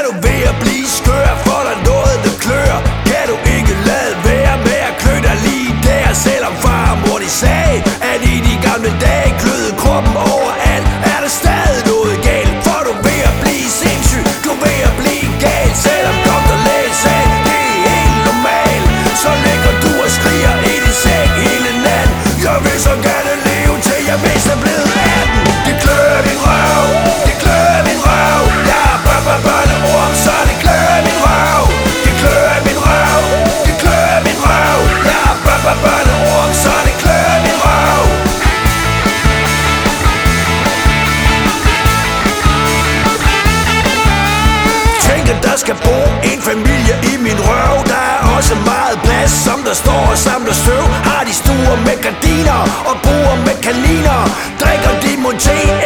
du ved at blive skør, for der er noget der klør? Kan du ikke lade være med at klø dig lige der? Selvom far og mor de sagde, at i de gamle dage glødede kroppen overalt, er der stadig noget galt. For du er ved at blive sindssyg, du er ved at blive gal. Selvom doktor læge sagde, det er helt normalt, så ligger du og skriger i din seng hele natten. Jeg vil så gerne leve til jeg vist er blevet 18. Det klør min røv, det klør min røv. Jeg har børneorm, så det klør min røv. Det klør min røv, det klør min røv. Jeg har børneorm, så det klør min røv. Tænk at der skal bo en familie i min røv. Der er også meget plads, som der står og samler støv. Har de stuer med gardiner og boer med kaniner. Drikker de mon te